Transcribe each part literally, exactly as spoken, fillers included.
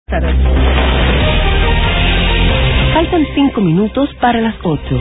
Tarde. Faltan cinco minutos para las ocho.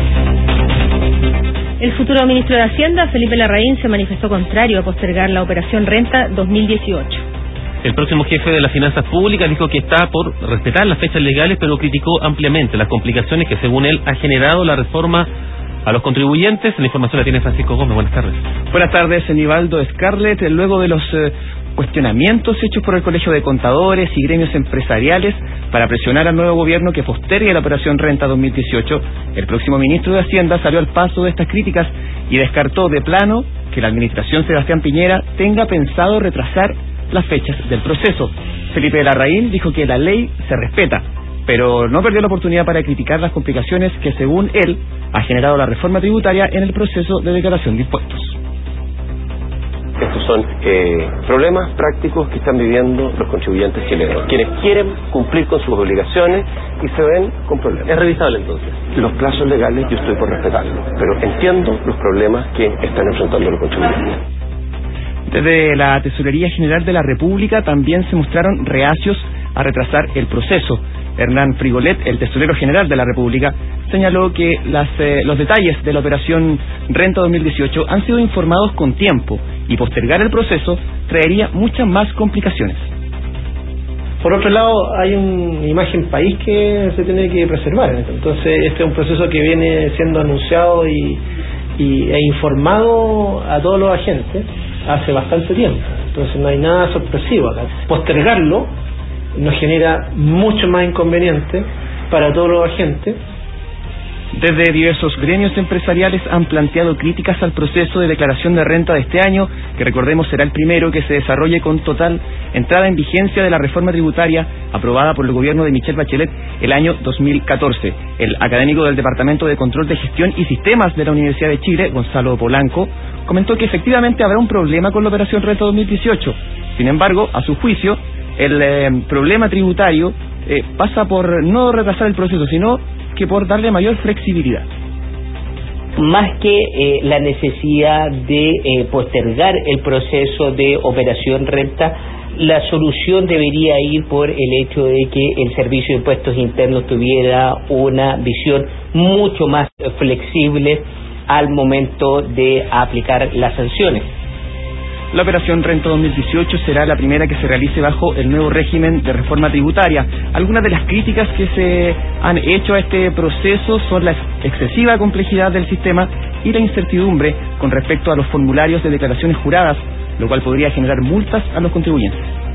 El futuro ministro de Hacienda, Felipe Larraín, se manifestó contrario a postergar la operación Renta dos mil dieciocho. El próximo jefe de las finanzas públicas dijo que está por respetar las fechas legales, pero criticó ampliamente las complicaciones que, según él, ha generado la reforma a los contribuyentes. La información la tiene Francisco Gómez. Buenas tardes. Buenas tardes, Enivaldo Scarlett. Luego de los eh, cuestionamientos hechos por el Colegio de Contadores y gremios empresariales para presionar al nuevo gobierno que postergue la operación Renta dos mil dieciocho, el próximo ministro de Hacienda salió al paso de estas críticas y descartó de plano que la administración Sebastián Piñera tenga pensado retrasar las fechas del proceso. Felipe Larraín dijo que la ley se respeta, pero no perdió la oportunidad para criticar las complicaciones que, según él, ha generado la reforma tributaria en el proceso de declaración de impuestos. Estos son eh, problemas prácticos que están viviendo los contribuyentes chilenos, quienes quieren cumplir con sus obligaciones y se ven con problemas. ¿Es revisable entonces? Los plazos legales yo estoy por respetarlos, pero entiendo los problemas que están enfrentando los contribuyentes. Desde la Tesorería General de la República también se mostraron reacios a retrasar el proceso. Hernán Frigolet, el tesorero general de la República, señaló que las, eh, los detalles de la operación Renta dos mil dieciocho han sido informados con tiempo y postergar el proceso traería muchas más complicaciones. Por otro lado, hay una imagen país que se tiene que preservar. Entonces, este es un proceso que viene siendo anunciado y, y, e informado a todos los agentes hace bastante tiempo. Entonces, no hay nada sorpresivo acá. Postergarlo nos genera mucho más inconveniente para todos los agentes. Desde diversos gremios empresariales han planteado críticas al proceso de declaración de renta de este año, que recordemos será el primero que se desarrolle con total entrada en vigencia de la reforma tributaria aprobada por el gobierno de Michelle Bachelet el año dos mil catorce. El académico del Departamento de Control de Gestión y Sistemas de la Universidad de Chile, Gonzalo Polanco, comentó que efectivamente habrá un problema con la operación Renta dos mil dieciocho. Sin embargo, a su juicio, el eh, problema tributario eh, pasa por no retrasar el proceso, sino que por darle mayor flexibilidad. Más que eh, la necesidad de eh, postergar el proceso de operación Renta, la solución debería ir por el hecho de que el Servicio de Impuestos Internos tuviera una visión mucho más flexible al momento de aplicar las sanciones. La operación Renta dos mil dieciocho será la primera que se realice bajo el nuevo régimen de reforma tributaria. Algunas de las críticas que se han hecho a este proceso son la excesiva complejidad del sistema y la incertidumbre con respecto a los formularios de declaraciones juradas, lo cual podría generar multas a los contribuyentes.